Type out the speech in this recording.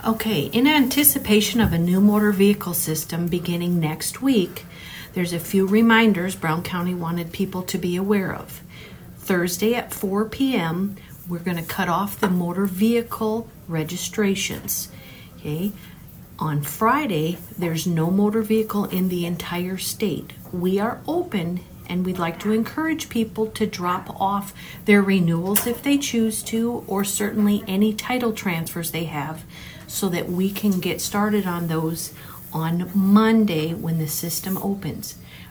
Okay, in anticipation of a new motor vehicle system beginning next week, there's a few reminders Brown County wanted people to be aware of. Thursday at 4 p.m., we're going to cut off the motor vehicle registrations. Okay? On Friday, there's no motor vehicle in the entire state. We are open, and we'd like to encourage people to drop off their renewals if they choose to, or certainly any title transfers they have, so that we can get started on those on Monday when the system opens.